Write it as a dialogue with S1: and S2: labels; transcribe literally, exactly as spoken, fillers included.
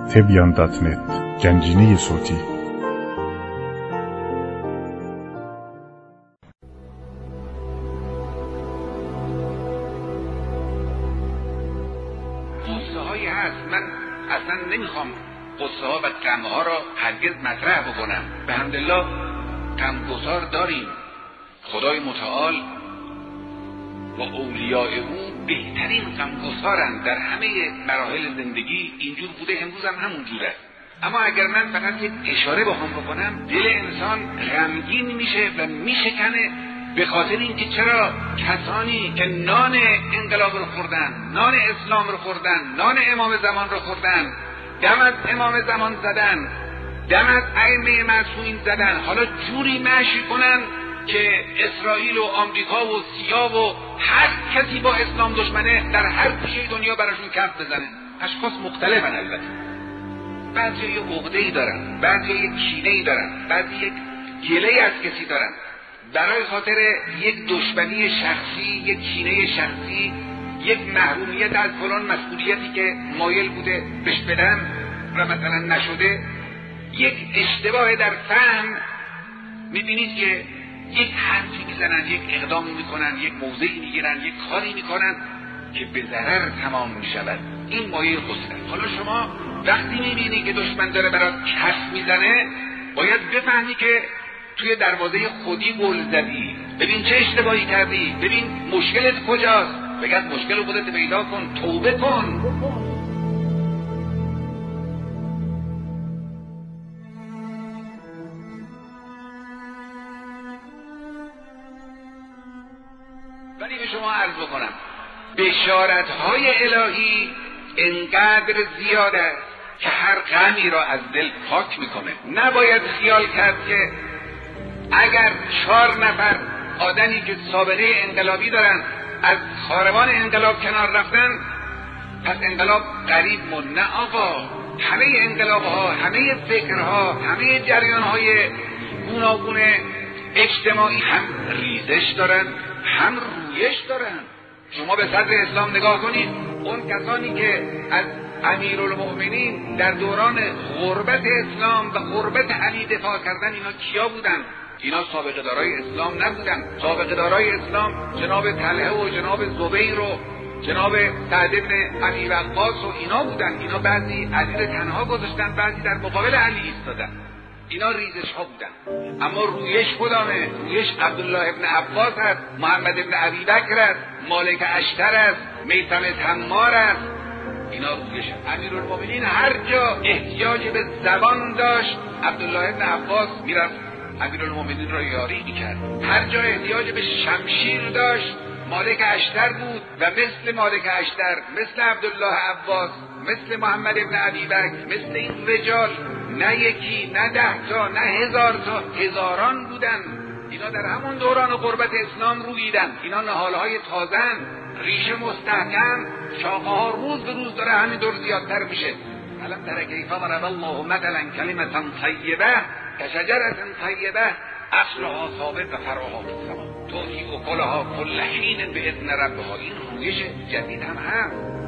S1: تبیان دات نت گنجینه صوتی.
S2: قصه هایی هست، من اصلا نمیخوام قصه ها و غم ها را هرگز مطرح بکنم. به حمدالله غمگسار داریم. خدای متعال و اولیاء او بهترین غمگسارند در همه مراحل زندگی. اینجور بوده، امروز هم همون جوره. اما اگر من فقط یک اشاره بخوام بکنم، دل انسان غمگین میشه و میشکنه به خاطر اینکه چرا کسانی که نان انقلاب رو خوردن، نان اسلام رو خوردن، نان امام زمان رو خوردن، دم از امام زمان زدن، دم از ائمه معصومین زدن، حالا جوری مشی کنن که اسرائیل و آمریکا و سیا و هر کسی با اسلام دشمنه در هر گوشه دنیا براشون کف بزنه. اشخاص مختلفن البته. بعضی یک عقده‌ای دارن، بعضی یک کینه‌ای دارن، بعضی یک گله‌ای از کسی دارن. برای خاطر یک دشمنی شخصی، یک کینه شخصی، یک محرومیت از فلان مسئولیتی که مایل بوده بهش بدن و مثلا نشده، یک اشتباه در فهم، میبینید که یک حرفی میزنن، یک اقدامی میکنن، یک موضعی میگیرن، یک کاری میکنن که به ضرر تمام میشود. این مایه غصه. حالا شما وقتی میبینی که دشمن داره برات کف میزنه، باید بفهمی که توی دروازه خودی گل زدی. ببین چه اشتباهی کردی، ببین مشکلت کجاست، بگرد مشکل خودت پیدا کن، توبه کن. ولی به شما عرض بکنم بشارت‌های الهی انقدر زیاد است که هر غمی را از دل پاک میکنه. نباید خیال کرد که اگر چهار نفر آدمی که سابقه انقلابی دارن از کاروان انقلاب کنار رفتن پس انقلاب قریب مون. نه آقا، همه انقلاب‌ها، همه فکرها، همه جریان‌های گوناگون اجتماعی هم ریزش دارن، هم رویش دارن. شما به صدر اسلام نگاه کنید، اون کسانی که از امیرالمؤمنین در دوران غربت اسلام و غربت علی دفاع کردن، اینا کیا بودن؟ اینا سابقه دارای اسلام نبودن. سابقه دارای اسلام جناب طلحه و جناب زبیر و جناب سعد بن ابی وقاص و اینا بودن. اینا بعضی علی رو تنها گذاشتن، بعضی در مقابل علی ایستادن. اینا ریزش ها بودن. اما رویش کدامه؟ رویش عبدالله ابن عباس است، محمد ابن ابی بکر است، مالک اشتر است، میثم تمار است. اینا رویش. امیرالمؤمنین هر جا احتیاج به زبان داشت، عبدالله ابن عباس میرفت امیرالمؤمنین را یاری میکرد. هر جا احتیاج به شمشیر داشت، مالک اشتر بود و مثل مالک اشتر، مثل عبدالله عباس، مثل محمد ابن ابی بکر، مثل این رجال نه یکی، نه ده تا، نه هزار تا، هزاران بودن. اینا در همون دوران غربت اسلام رویدن. اینا نهالهای تازن، ریشه مستحکم، شاخه ها روز به روز داره همینطور زیادتر میشه. الم تر کیف ضرب الله مثلا کلمة طیبه کشجرة طیبه اصلها ثابت و فرعها فی السماء تؤتی اکلها کل حین باذن ربها. این رویش جدید هم هست.